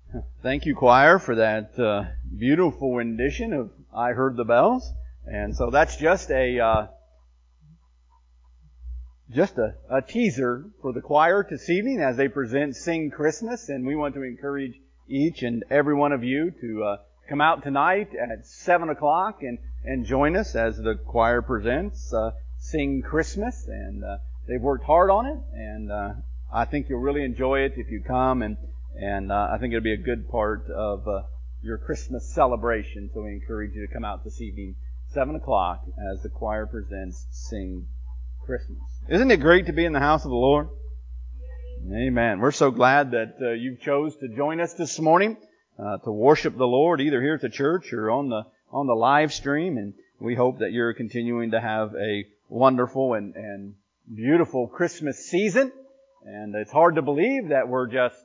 Thank you, choir, for that beautiful rendition of "I Heard the Bells." And so that's just a teaser for the choir this evening as they present "Sing Christmas." And we want to encourage each and every one of you to come out tonight at 7 o'clock and join us as the choir presents "Sing Christmas." And they've worked hard on it, and I think you'll really enjoy it if you come, and I think it'll be a good part of your Christmas celebration. So we encourage you to come out this evening, 7 o'clock, as the choir presents "Sing Christmas." Isn't it great to be in the house of the Lord? Amen. We're so glad that you chose to join us this morning to worship the Lord, either here at the church or on the live stream. And we hope that you're continuing to have a wonderful and beautiful Christmas season. And it's hard to believe that we're just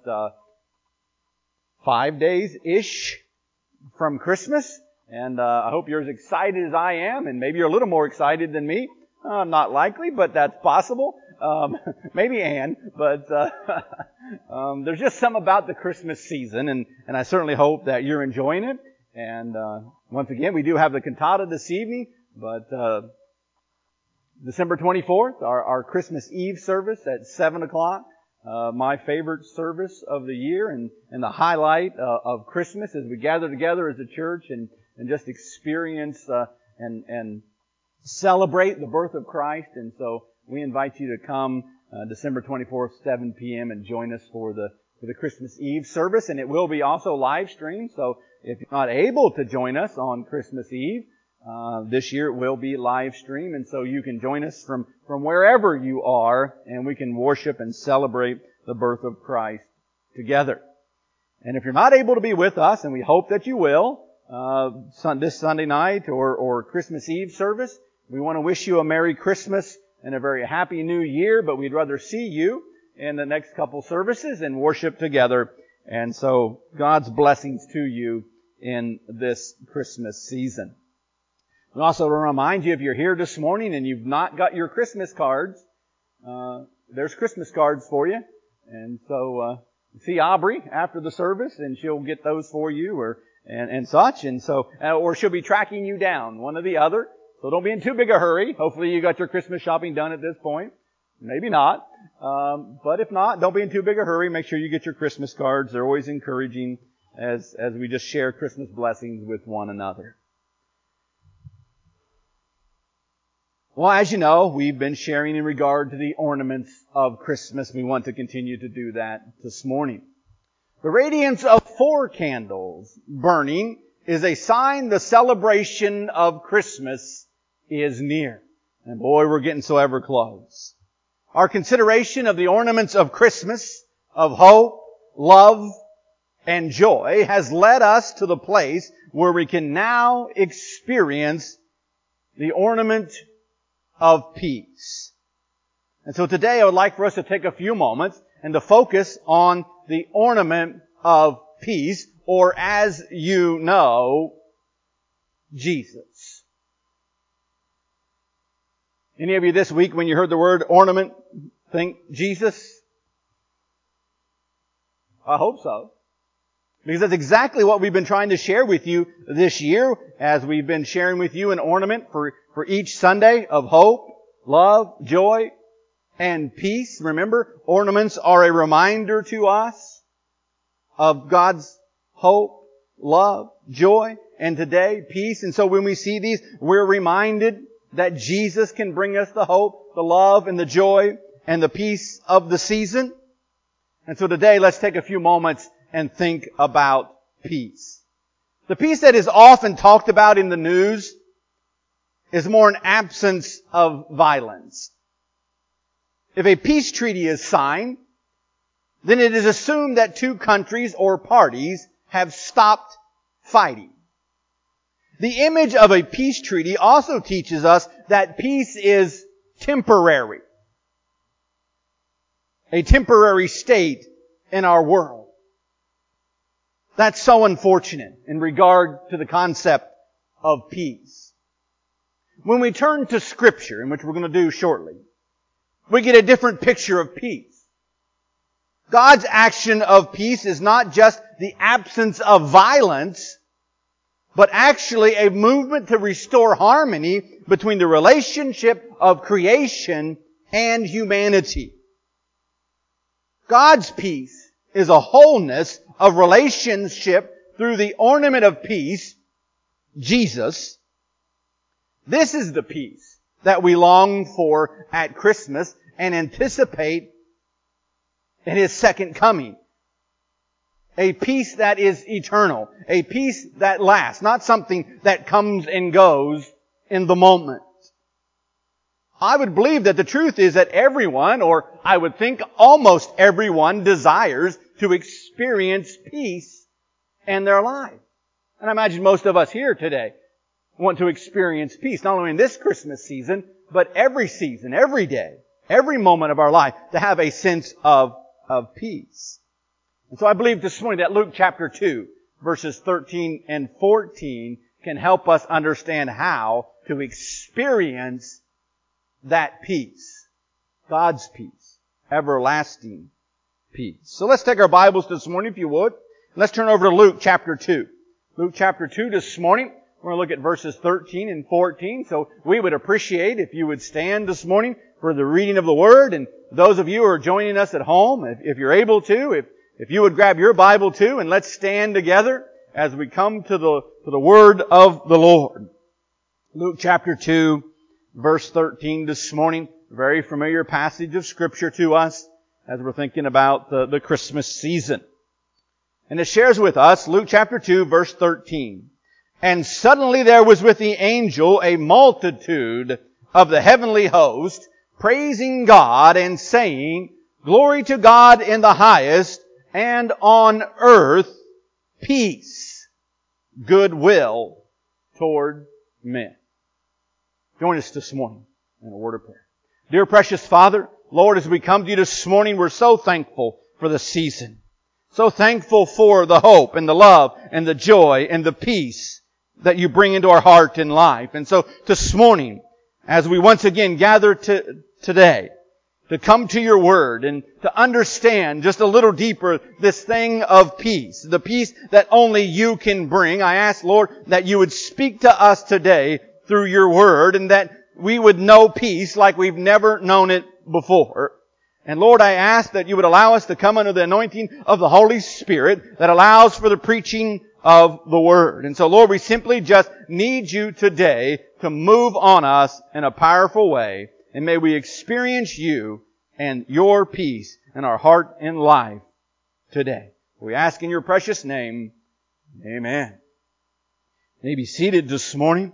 5 days-ish from Christmas. And I hope you're as excited as I am, and maybe you're a little more excited than me. Not likely, but that's possible. Maybe Ann, but there's just something about the Christmas season, and I certainly hope that you're enjoying it. And once again, we do have the cantata this evening, but December 24th, our Christmas Eve service at 7 o'clock. My favorite service of the year and the highlight of Christmas as we gather together as a church and just experience and celebrate the birth of Christ. And so we invite you to come December 24th, 7 p.m. and join us for the Christmas Eve service. And it will be also live streamed. So if you're not able to join us on Christmas Eve, this year it will be live stream. And so you can join us from wherever you are, and we can worship and celebrate the birth of Christ together. And if you're not able to be with us, and we hope that you will, this Sunday night or Christmas Eve service, we want to wish you a Merry Christmas and a very Happy New Year, but we'd rather see you in the next couple services and worship together. And so God's blessings to you in this Christmas season. We also want to remind you, if you're here this morning and you've not got your Christmas cards, there's Christmas cards for you. And so see Aubrey after the service, and she'll get those for you and such. And so, or she'll be tracking you down, one or the other. So don't be in too big a hurry. Hopefully you got your Christmas shopping done at this point. Maybe not. But if not, don't be in too big a hurry. Make sure you get your Christmas cards. They're always encouraging as we just share Christmas blessings with one another. Well, as you know, we've been sharing in regard to the ornaments of Christmas. We want to continue to do that this morning. The radiance of 4 candles burning is a sign the celebration of Christmas is near. And boy, we're getting so ever close. Our consideration of the ornaments of Christmas, of hope, love, and joy has led us to the place where we can now experience the ornament of peace. And so today I would like for us to take a few moments and to focus on the ornament of peace, or as you know, Jesus. Any of you this week, when you heard the word ornament, think Jesus? I hope so. Because that's exactly what we've been trying to share with you this year, as we've been sharing with you an ornament for each Sunday of hope, love, joy, and peace. Remember, ornaments are a reminder to us of God's hope, love, joy, and today, peace. And so when we see these, we're reminded that Jesus can bring us the hope, the love, and the joy, and the peace of the season. And so today, let's take a few moments and think about peace. The peace that is often talked about in the news is more an absence of violence. If a peace treaty is signed, then it is assumed that 2 countries or parties have stopped fighting. The image of a peace treaty also teaches us that peace is temporary. A temporary state in our world. That's so unfortunate in regard to the concept of peace. When we turn to Scripture, in which we're going to do shortly, we get a different picture of peace. God's action of peace is not just the absence of violence, but actually a movement to restore harmony between the relationship of creation and humanity. God's peace is a wholeness of relationship through the ornament of peace, Jesus. This is the peace that we long for at Christmas and anticipate in His second coming. A peace that is eternal. A peace that lasts. Not something that comes and goes in the moment. I would believe that the truth is that everyone, or I would think almost everyone, desires to experience peace in their life. And I imagine most of us here today want to experience peace, not only in this Christmas season, but every season, every day, every moment of our life, to have a sense of peace. And so I believe this morning that Luke chapter 2, verses 13 and 14 can help us understand how to experience that peace. God's peace. Everlasting peace. So let's take our Bibles this morning, if you would. Let's turn over to Luke chapter 2. Luke chapter 2 this morning. We're going to look at verses 13 and 14. So we would appreciate if you would stand this morning for the reading of the Word. And those of you who are joining us at home, if you're able to, if you would grab your Bible too, and let's stand together as we come to the Word of the Lord. Luke chapter 2, verse 13 this morning. A very familiar passage of Scripture to us as we're thinking about the Christmas season. And it shares with us, Luke chapter 2, verse 13. And suddenly there was with the angel a multitude of the heavenly host, praising God and saying, Glory to God in the highest, and on earth peace, goodwill toward men. Join us this morning in a word of prayer. Dear precious Father, Lord, as we come to you this morning, we're so thankful for the season. So thankful for the hope and the love and the joy and the peace that you bring into our heart and life. And so this morning, as we once again gather today to come to your Word and to understand just a little deeper this thing of peace, the peace that only you can bring, I ask, Lord, that you would speak to us today through your Word and that we would know peace like we've never known it before. And Lord, I ask that you would allow us to come under the anointing of the Holy Spirit that allows for the preaching of the Word. And so, Lord, we simply just need you today to move on us in a powerful way. And may we experience you and your peace in our heart and life today. We ask in your precious name, amen. You may be seated this morning.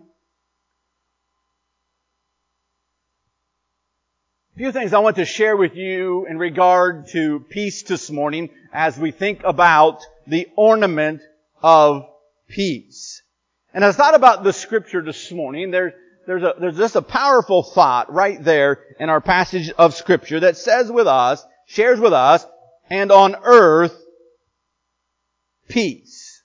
A few things I want to share with you in regard to peace this morning as we think about the ornament of peace. And as I thought about the Scripture this morning, there's just a powerful thought right there in our passage of Scripture that says with us, shares with us, and on earth, peace.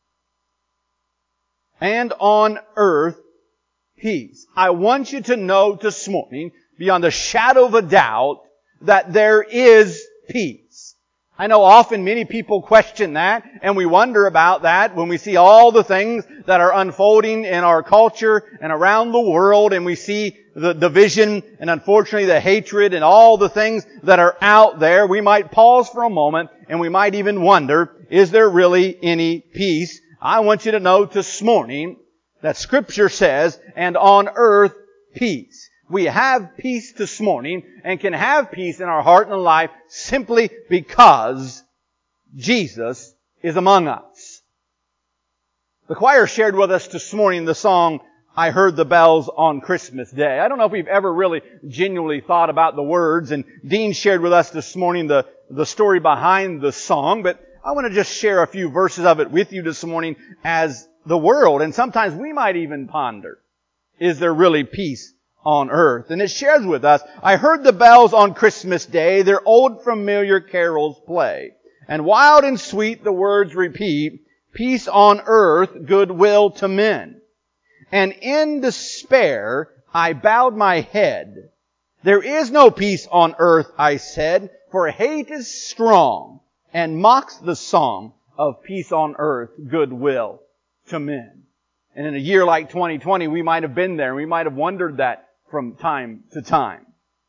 And on earth, peace. I want you to know this morning, beyond a shadow of a doubt, that there is peace. I know often many people question that, and we wonder about that when we see all the things that are unfolding in our culture and around the world, and we see the division and unfortunately the hatred and all the things that are out there. We might pause for a moment and we might even wonder, is there really any peace? I want you to know this morning that Scripture says, and on earth peace. We have peace this morning and can have peace in our heart and life simply because Jesus is among us. The choir shared with us this morning the song, I Heard the Bells on Christmas Day. I don't know if we've ever really genuinely thought about the words, and Dean shared with us this morning the story behind the song, but I want to just share a few verses of it with you this morning as the world, and sometimes we might even ponder, is there really peace on earth? And it shares with us, I heard the bells on Christmas Day, their old familiar carols play. And wild and sweet the words repeat, peace on earth, goodwill to men. And in despair I bowed my head There is no peace on earth, I said, for hate is strong and mocks the song of peace on earth, goodwill to men. And in a year like 2020, we might have been there. We might have wondered that from time to time.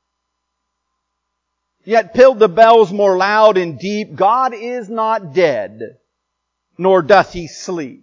Yet pealed the bells more loud and deep, God is not dead, nor doth He sleep.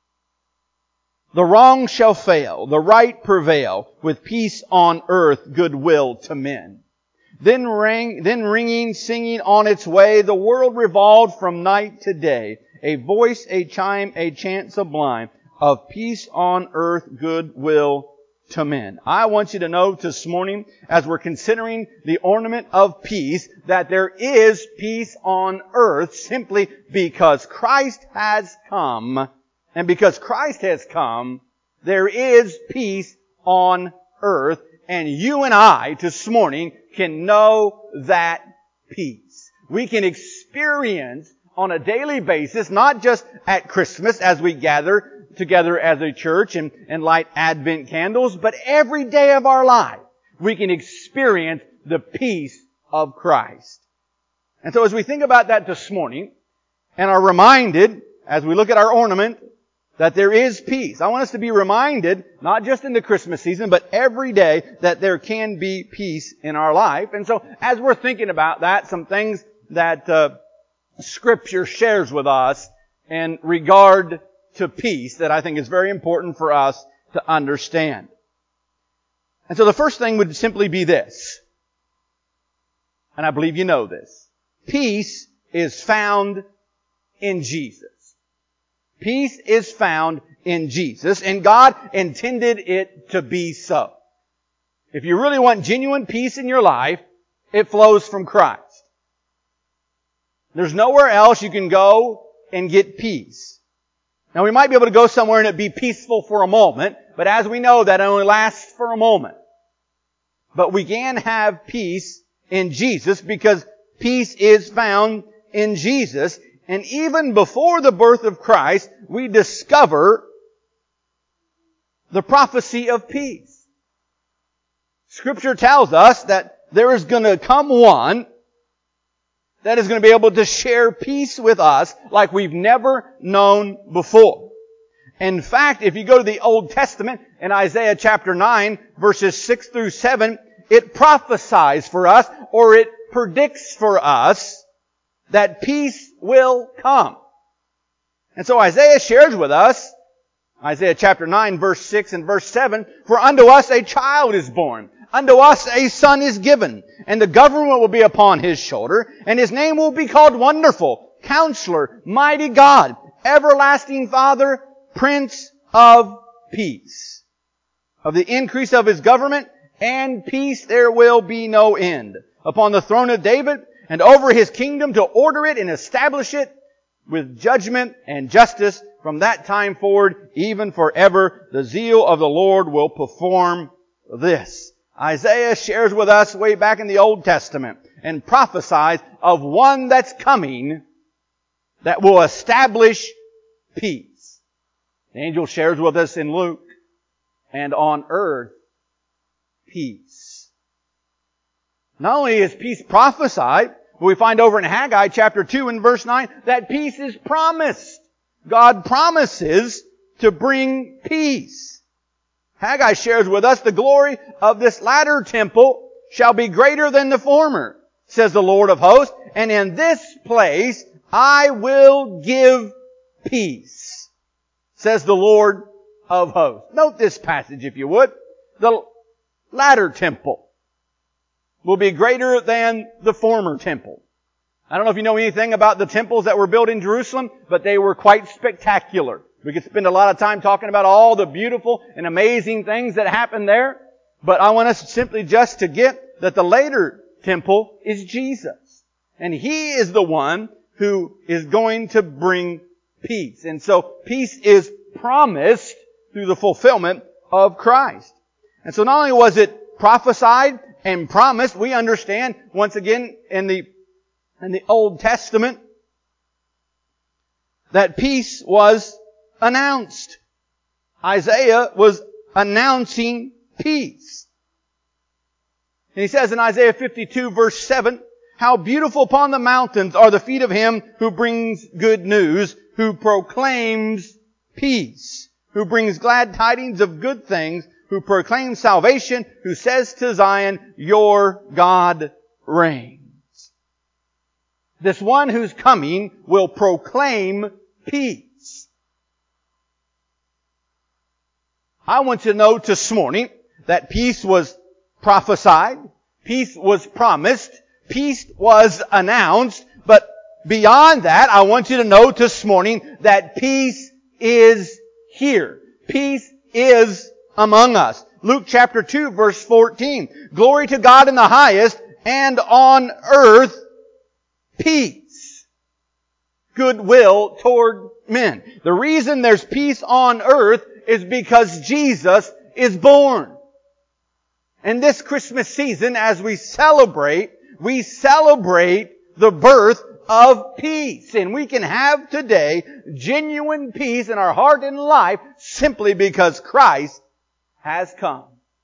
The wrong shall fail, the right prevail, with peace on earth, goodwill to men. Then ringing, singing on its way, the world revolved from night to day. A voice, a chime, a chant sublime of peace on earth, goodwill to men. I want you to know this morning, as we're considering the ornament of peace, that there is peace on earth simply because Christ has come. And because Christ has come, there is peace on earth. And you and I this morning can know that peace. We can experience on a daily basis, not just at Christmas as we gather together as a church and light Advent candles, but every day of our life we can experience the peace of Christ. And so as we think about that this morning and are reminded as we look at our ornament that there is peace. I want us to be reminded, not just in the Christmas season, but every day that there can be peace in our life. And so as we're thinking about that, some things that Scripture shares with us in regard to peace that I think is very important for us to understand. And so the first thing would simply be this. And I believe you know this. Peace is found in Jesus. Peace is found in Jesus, and God intended it to be so. If you really want genuine peace in your life, it flows from Christ. There's nowhere else you can go and get peace. Now we might be able to go somewhere and it be peaceful for a moment, but as we know, that only lasts for a moment. But we can have peace in Jesus because peace is found in Jesus. And even before the birth of Christ, we discover the prophecy of peace. Scripture tells us that there is going to come one that is going to be able to share peace with us like we've never known before. In fact, if you go to the Old Testament, in Isaiah chapter 9, verses 6 through 7, it prophesies for us, or it predicts for us, that peace will come. And so Isaiah shares with us, Isaiah chapter 9, verse 6 and verse 7, for unto us a child is born, unto us a son is given, and the government will be upon his shoulder, and his name will be called Wonderful, Counselor, Mighty God, Everlasting Father, Prince of Peace. Of the increase of his government and peace there will be no end. Upon the throne of David, and over his kingdom to order it and establish it with judgment and justice from that time forward, even forever. The zeal of the Lord will perform this. Isaiah shares with us way back in the Old Testament and prophesies of one that's coming that will establish peace. The angel shares with us in Luke, and on earth, peace. Not only is peace prophesied, but we find over in Haggai chapter 2 and verse 9 that peace is promised. God promises to bring peace. Haggai shares with us the glory of this latter temple shall be greater than the former, says the Lord of hosts, and in this place I will give peace, says the Lord of hosts. Note this passage if you would. The latter temple will be greater than the former temple. I don't know if you know anything about the temples that were built in Jerusalem, but they were quite spectacular. We could spend a lot of time talking about all the beautiful and amazing things that happened there. But I want us simply just to get that the later temple is Jesus. And He is the one who is going to bring peace. And so peace is promised through the fulfillment of Christ. And so not only was it prophesied and promised, we understand once again in the Old Testament that peace was announced. Isaiah was announcing peace. And he says in Isaiah 52 verse 7, how beautiful upon the mountains are the feet of him who brings good news, who proclaims peace, who brings glad tidings of good things, who proclaims salvation, who says to Zion, your God reigns. This one who's coming will proclaim peace. I want you to know this morning that peace was prophesied, peace was promised, peace was announced, but beyond that, I want you to know this morning that peace is here. Peace is among us. Luke chapter 2 verse 14. Glory to God in the highest, and on earth peace, goodwill toward men. The reason there's peace on earth is because Jesus is born. And this Christmas season, as we celebrate the birth of peace. And we can have today genuine peace in our heart and life simply because Christ has come.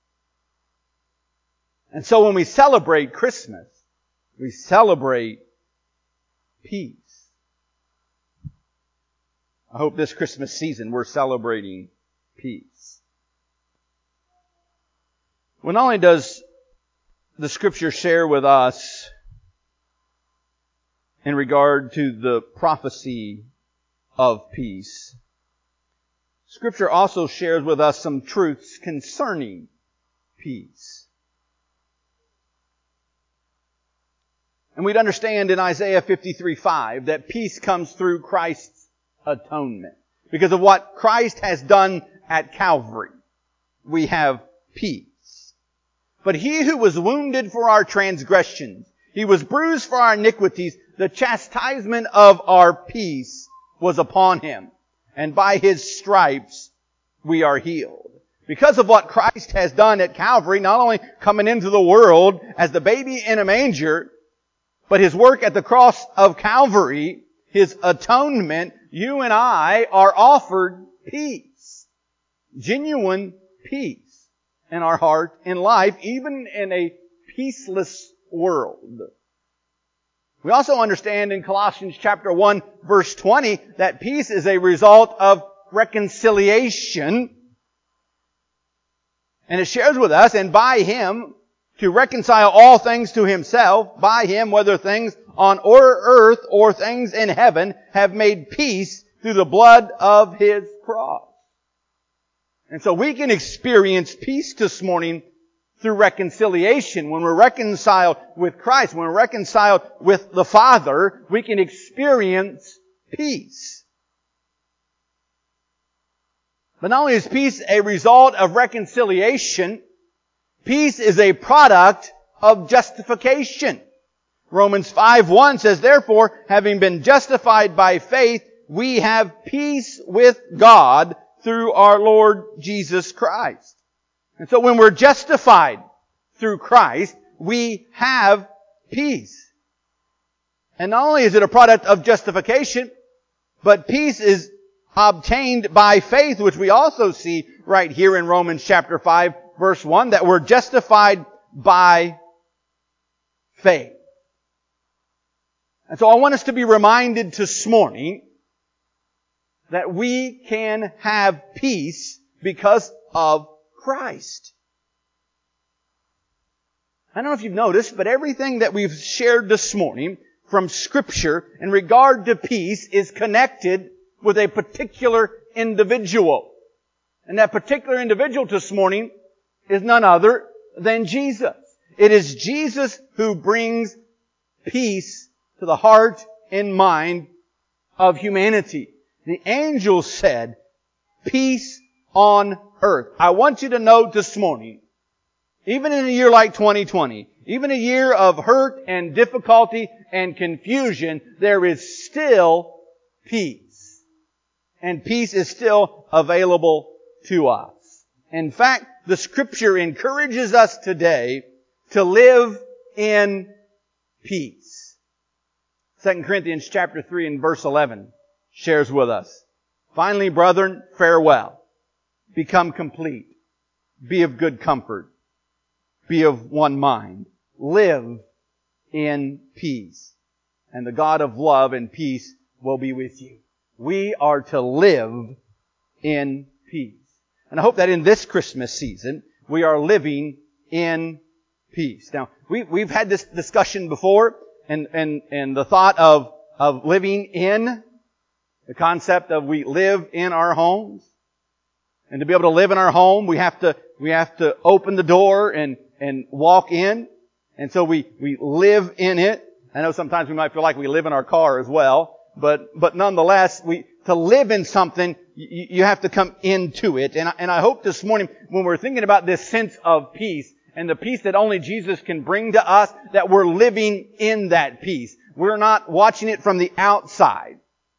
And so when we celebrate Christmas, we celebrate peace. I hope this Christmas season we're celebrating peace. Well, not only does the Scripture share with us in regard to the prophecy of peace, Scripture also shares with us some truths concerning peace. And we'd understand in Isaiah 53:5 that peace comes through Christ's atonement. Because of what Christ has done at Calvary, we have peace. But He who was wounded for our transgressions, He was bruised for our iniquities, the chastisement of our peace was upon Him. And by His stripes we are healed. Because of what Christ has done at Calvary, not only coming into the world as the baby in a manger, but His work at the cross of Calvary, His atonement, you and I are offered peace. Genuine peace in our heart, in life, even in a peaceless world. We also understand in Colossians chapter 1 verse 20 that peace is a result of reconciliation. And it shares with us, and by Him to reconcile all things to Himself, by Him, whether things on earth or things in heaven, have made peace through the blood of His cross. And so we can experience peace this morning through reconciliation. When we're reconciled with Christ, when we're reconciled with the Father, we can experience peace. But not only is peace a result of reconciliation, peace is a product of justification. Romans 5:1 says, therefore, having been justified by faith, we have peace with God through our Lord Jesus Christ. And so when we're justified through Christ, we have peace. And not only is it a product of justification, but peace is obtained by faith, which we also see right here in Romans chapter 5, verse 1, that we're justified by faith. And so I want us to be reminded this morning that we can have peace because of Christ. I don't know if you've noticed, but everything that we've shared this morning from Scripture in regard to peace is connected with a particular individual. And that particular individual this morning is none other than Jesus. It is Jesus who brings peace to the heart and mind of humanity. The angel said, peace on earth. I want you to know this morning, even in a year like 2020, even a year of hurt and difficulty and confusion, there is still peace. And peace is still available to us. In fact, the Scripture encourages us today to live in peace. 2 Corinthians chapter 3 and verse 11 shares with us, finally, brethren, farewell. Become complete. Be of good comfort. be of one mind. Live in peace. And the God of love and peace will be with you. We are to live in peace. And I hope that in this Christmas season, we are living in peace. Now, we've had this discussion before, and the thought of living in, the concept of we live in our homes. And to be able to live in our home, we have to open the door and walk in. And so we live in it. I know sometimes we might feel like we live in our car as well, but nonetheless, to live in something, you have to come into it. And I hope this morning, when we're thinking about this sense of peace, and the peace that only Jesus can bring to us, that we're living in that peace. We're not watching it from the outside,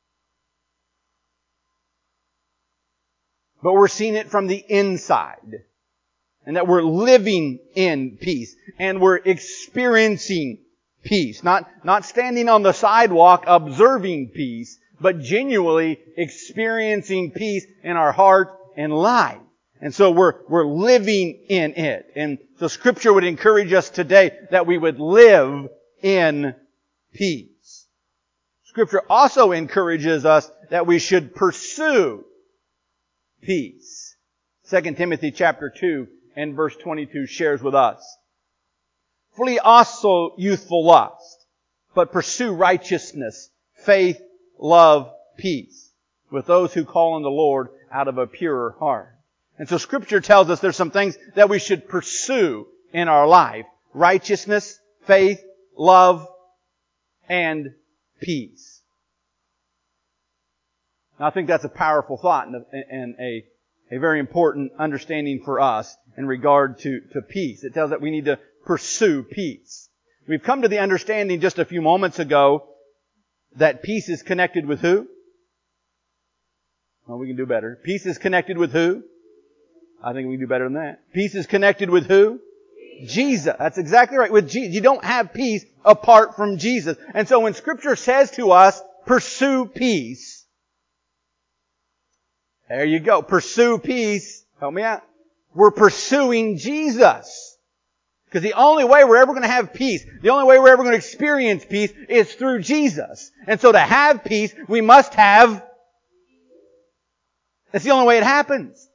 but we're seeing it from the inside. And that we're living in peace. And we're experiencing peace. Not standing on the sidewalk observing peace, but genuinely experiencing peace in our heart and life. And so we're living in it. And so Scripture would encourage us today that we would live in peace. Scripture also encourages us that we should pursue peace. 2 Timothy chapter 2 and verse 22 shares with us. Flee also youthful lust, but pursue righteousness, faith, love, peace, with those who call on the Lord out of a pure heart. And so Scripture tells us there's some things that we should pursue in our life. Righteousness, faith, love, and peace. Now, I think that's a powerful thought and a very important understanding for us in regard to peace. It tells that we need to pursue peace. We've come to the understanding just a few moments ago that peace is connected with who? Well, we can do better. Peace is connected with who? I think we can do better than that. Peace is connected with who? Jesus. That's exactly right. With Jesus. You don't have peace apart from Jesus. And so when Scripture says to us, pursue peace, there you go. Pursue peace. Help me out. We're pursuing Jesus. Because the only way we're ever going to have peace, the only way we're ever going to experience peace is through Jesus. And so to have peace, we must have... That's the only way it happens.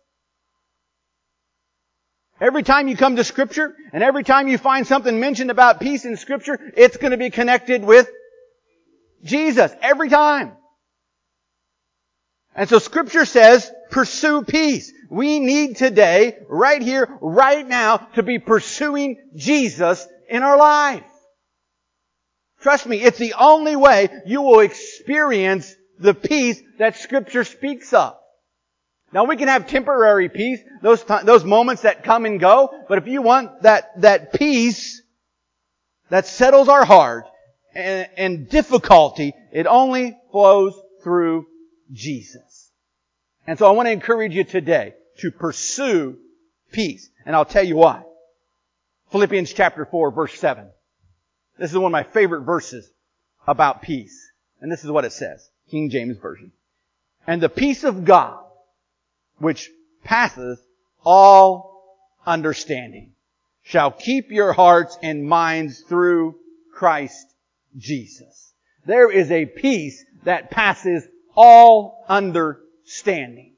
Every time you come to Scripture, and every time you find something mentioned about peace in Scripture, it's going to be connected with Jesus. Every time. And so Scripture says, pursue peace. We need today, right here, right now, to be pursuing Jesus in our life. Trust me, it's the only way you will experience the peace that Scripture speaks of. Now we can have temporary peace, those moments that come and go, but if you want that peace that settles our heart and difficulty, it only flows through Jesus. And so I want to encourage you today to pursue peace. And I'll tell you why. Philippians chapter 4, verse 7. This is one of my favorite verses about peace. And this is what it says. King James Version. And the peace of God, which passeth all understanding, shall keep your hearts and minds through Christ Jesus. There is a peace that passes all understanding.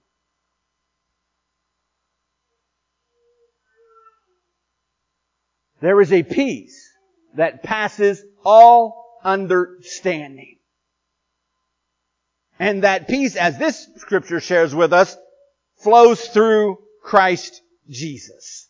There is a peace that passes all understanding. And that peace, as this Scripture shares with us, flows through Christ Jesus.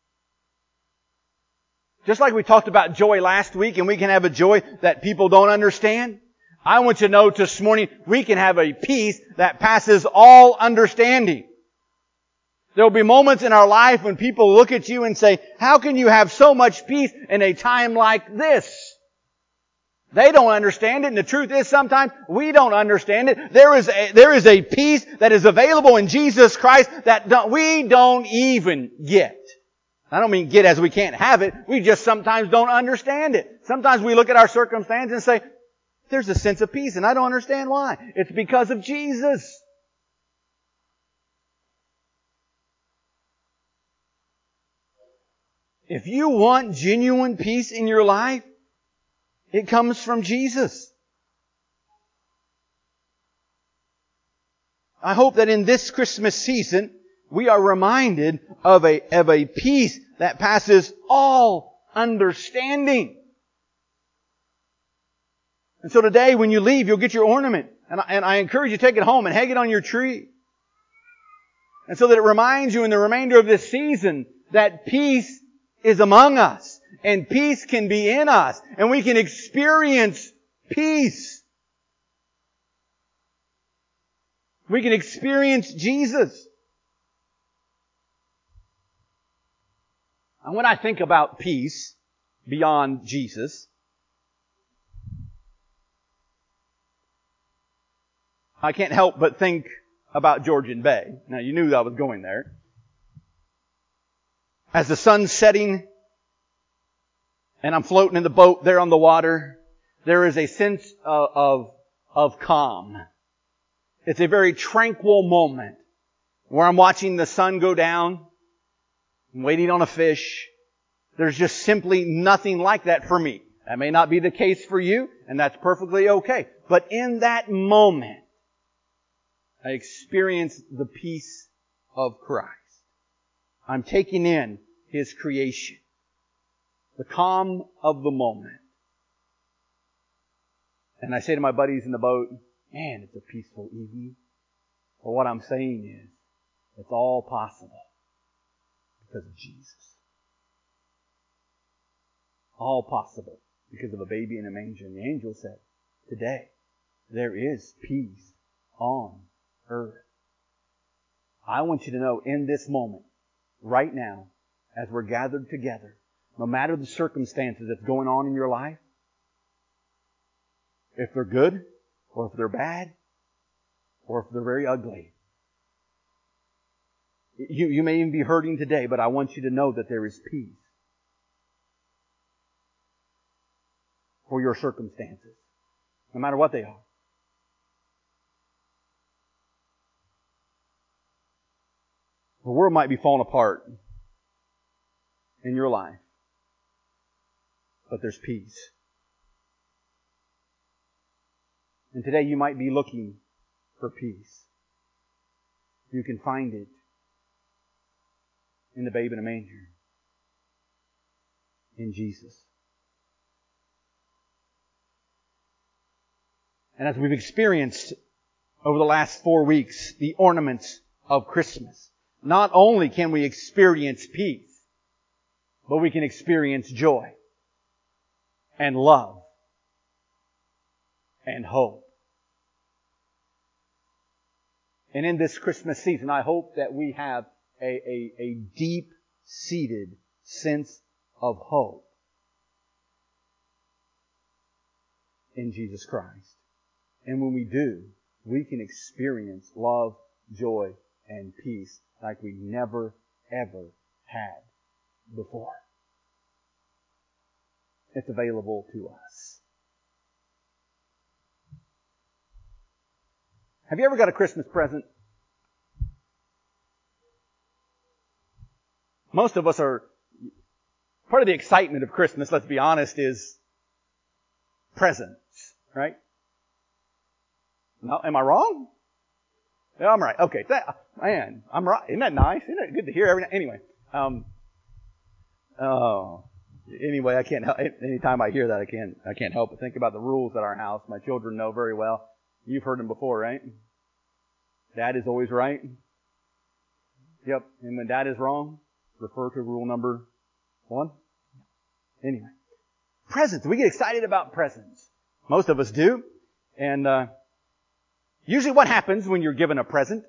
Just like we talked about joy last week, and we can have a joy that people don't understand, I want you to know this morning we can have a peace that passes all understanding. There will be moments in our life when people look at you and say, how can you have so much peace in a time like this? They don't understand it, and the truth is sometimes we don't understand it. There is a peace that is available in Jesus Christ that we don't even get. I don't mean get as we can't have it. We just sometimes don't understand it. Sometimes we look at our circumstance and say, there's a sense of peace, and I don't understand why. It's because of Jesus. If you want genuine peace in your life, it comes from Jesus. I hope that in this Christmas season, we are reminded of a peace that passes all understanding. And so today, when you leave, you'll get your ornament. And I encourage you to take it home and hang it on your tree. And so that it reminds you in the remainder of this season that peace is among us. And peace can be in us. And we can experience peace. We can experience Jesus. And when I think about peace beyond Jesus, I can't help but think about Georgian Bay. Now, you knew I was going there. As the sun's setting and I'm floating in the boat there on the water, there is a sense of calm. It's a very tranquil moment where I'm watching the sun go down, I'm waiting on a fish. There's just simply nothing like that for me. That may not be the case for you, and that's perfectly okay. But in that moment, I experience the peace of Christ. I'm taking in His creation. The calm of the moment. And I say to my buddies in the boat, man, it's a peaceful evening. But what I'm saying is, it's all possible because of Jesus. All possible because of a baby in a manger. And the angel said, today, there is peace on earth. I want you to know in this moment, right now, as we're gathered together, no matter the circumstances that's going on in your life, if they're good, or if they're bad, or if they're very ugly. You may even be hurting today, but I want you to know that there is peace for your circumstances, no matter what they are. The world might be falling apart in your life, but there's peace. And today you might be looking for peace. You can find it in the babe in a manger, in Jesus. And as we've experienced over the last 4 weeks, the ornaments of Christmas, not only can we experience peace, but we can experience joy and love and hope. And in this Christmas season, I hope that we have a deep-seated sense of hope in Jesus Christ. And when we do, we can experience love, joy, and peace like we never, ever had before. It's available to us. Have you ever got a Christmas present? Most of us are, part of the excitement of Christmas, let's be honest, is presents, right? No, am I wrong? Yeah, I'm right. Okay, man, I'm right. Isn't that nice? Isn't it good to hear anyway? Anyway, I can't help. Anytime I hear that, I can't help but think about the rules at our house. My children know very well. You've heard them before, right? Dad is always right. Yep. And when Dad is wrong, refer to rule number 1. Anyway, presents. We get excited about presents. Most of us do. And usually, what happens when you're given a present?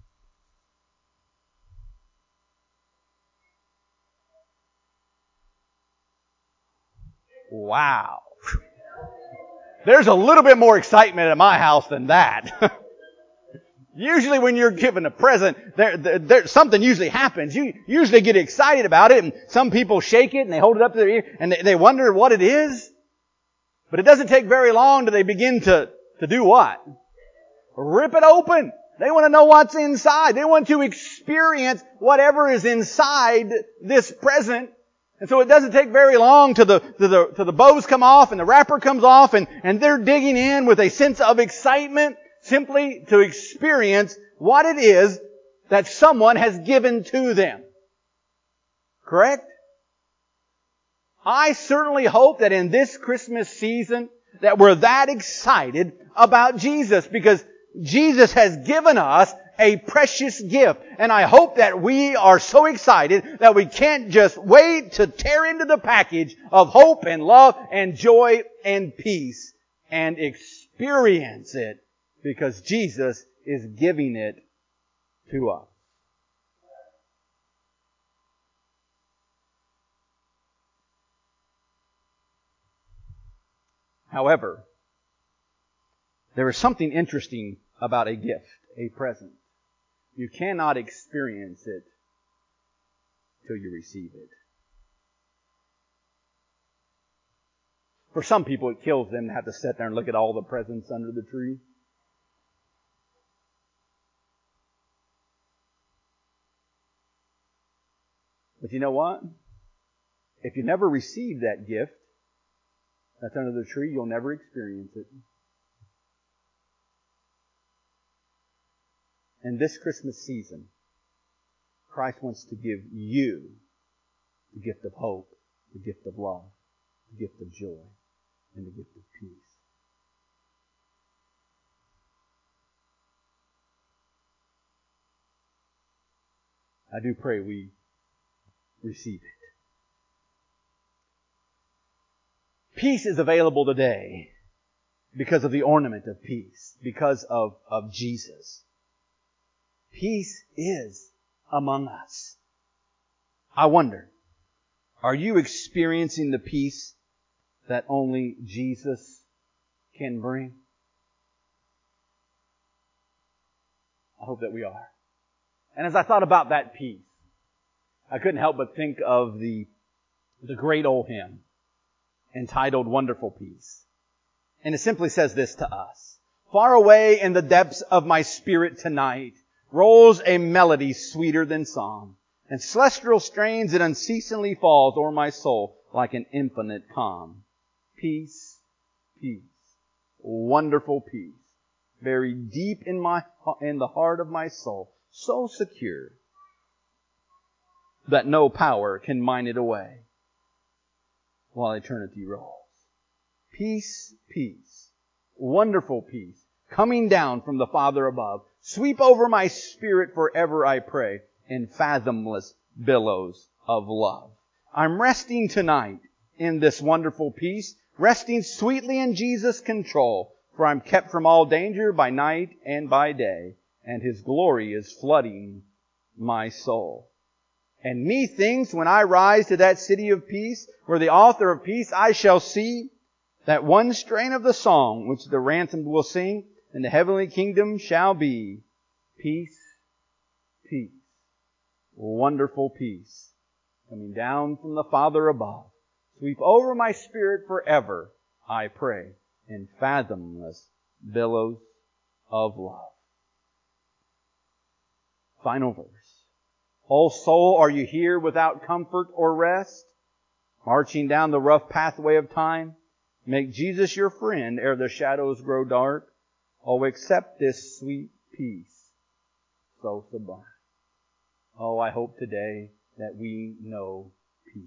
Wow. There's a little bit more excitement at my house than that. Usually when you're given a present, there something usually happens. You usually get excited about it, and some people shake it and they hold it up to their ear and they wonder what it is. But it doesn't take very long till they begin to do what? Rip it open. They want to know what's inside. They want to experience whatever is inside this present. And so it doesn't take very long till the bows come off and the wrapper comes off and they're digging in with a sense of excitement simply to experience what it is that someone has given to them. Correct? I certainly hope that in this Christmas season that we're that excited about Jesus, because Jesus has given us a precious gift. And I hope that we are so excited that we can't just wait to tear into the package of hope and love and joy and peace and experience it, because Jesus is giving it to us. However, there is something interesting about a gift, a present. You cannot experience it till you receive it. For some people, it kills them to have to sit there and look at all the presents under the tree. But you know what? If you never receive that gift that's under the tree, you'll never experience it. And this Christmas season, Christ wants to give you the gift of hope, the gift of love, the gift of joy, and the gift of peace. I do pray we receive it. Peace is available today because of the ornament of peace, because of Jesus. Peace is among us. I wonder, are you experiencing the peace that only Jesus can bring? I hope that we are. And as I thought about that peace, I couldn't help but think of the great old hymn entitled Wonderful Peace. And it simply says this to us: far away in the depths of my spirit tonight rolls a melody sweeter than song, and celestial strains it unceasingly falls o'er my soul like an infinite calm. Peace, peace, wonderful peace, very deep in the heart of my soul, so secure that no power can mine it away while eternity rolls. Peace, peace, wonderful peace, coming down from the Father above, sweep over my spirit forever, I pray, in fathomless billows of love. I'm resting tonight in this wonderful peace, resting sweetly in Jesus' control, for I'm kept from all danger by night and by day, and His glory is flooding my soul. And methinks when I rise to that city of peace, where the author of peace I shall see, that one strain of the song which the ransomed will sing in the heavenly kingdom shall be peace, peace, wonderful peace, coming down from the Father above. Sweep over my spirit forever, I pray, in fathomless billows of love. Final verse. O soul, are you here without comfort or rest? Marching down the rough pathway of time? Make Jesus your friend ere the shadows grow dark. Oh, accept this sweet peace so sublime. Oh, I hope today that we know peace.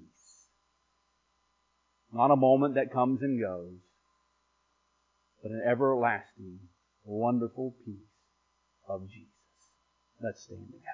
Not a moment that comes and goes, but an everlasting, wonderful peace of Jesus. Let's stand together.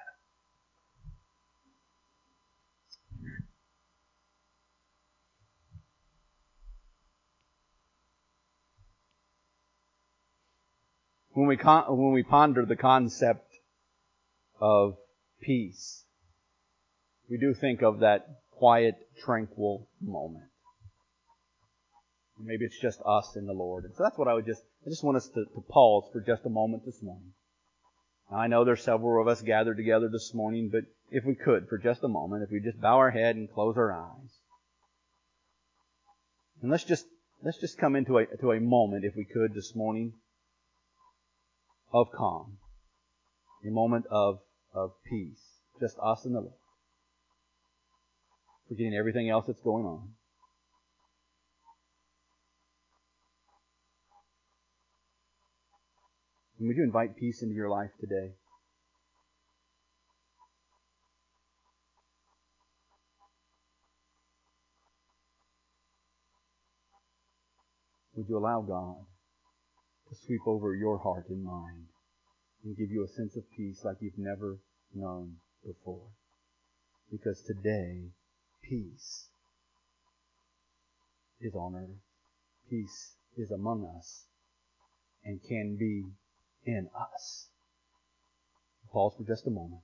When we ponder the concept of peace, we do think of that quiet, tranquil moment. Maybe it's just us and the Lord. And so that's what I just want us to pause for just a moment this morning. Now, I know there's several of us gathered together this morning, but if we could, for just a moment, if we just bow our head and close our eyes. And let's just come into a moment, if we could, this morning, of calm. A moment of peace. Just us and the Lord. forgetting everything else that's going on. And would you invite peace into your life today? Would you allow God to sweep over your heart and mind and give you a sense of peace like you've never known before? Because today, peace is on earth. Peace is among us and can be in us. Pause for just a moment.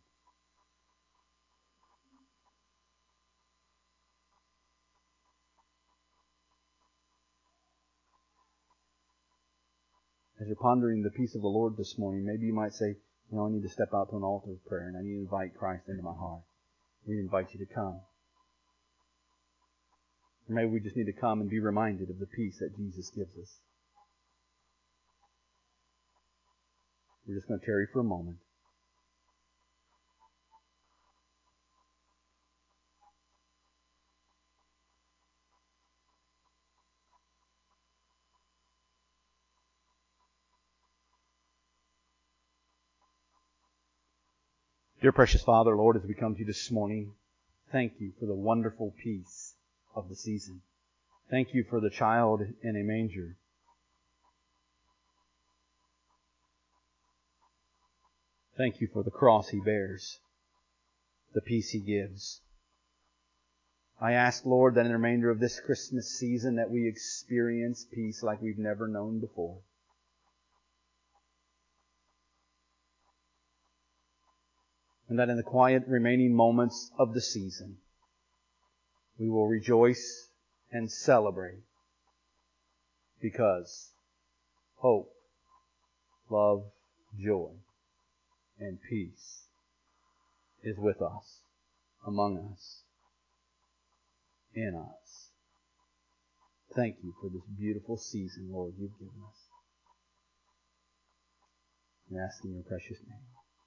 As you're pondering the peace of the Lord this morning, maybe you might say, I need to step out to an altar of prayer and I need to invite Christ into my heart. We invite you to come. Or maybe we just need to come and be reminded of the peace that Jesus gives us. We're just going to tarry for a moment. Dear precious Father, Lord, as we come to you this morning, thank you for the wonderful peace of the season. Thank you for the child in a manger. Thank you for the cross He bears, the peace He gives. I ask, Lord, that in the remainder of this Christmas season that we experience peace like we've never known before. And that in the quiet remaining moments of the season, we will rejoice and celebrate because hope, love, joy, and peace is with us, among us, in us. Thank you for this beautiful season, Lord, you've given us. We ask in your precious name.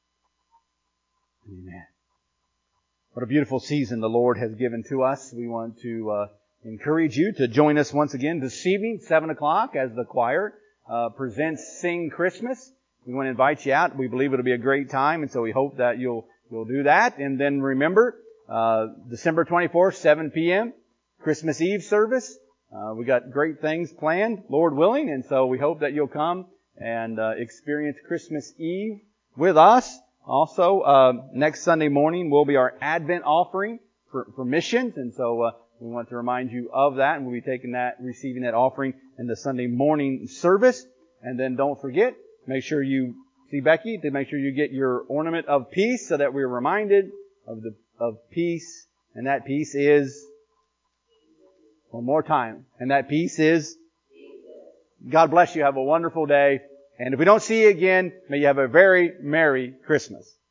Amen. What a beautiful season the Lord has given to us. We want to encourage you to join us once again this evening, 7 o'clock, as the choir presents Sing Christmas. We want to invite you out. We believe it'll be a great time, and so we hope that you'll do that. And then remember, December 24th, 7 p.m., Christmas Eve service. We got great things planned, Lord willing, and so we hope that you'll come and experience Christmas Eve with us. Also, next Sunday morning will be our Advent offering for missions, and so we want to remind you of that, and we'll be receiving that offering in the Sunday morning service. And then don't forget, make sure you see Becky to make sure you get your ornament of peace, so that we're reminded of peace, and that peace is, one more time, and that peace is, God bless you. Have a wonderful day. And if we don't see you again, may you have a very Merry Christmas.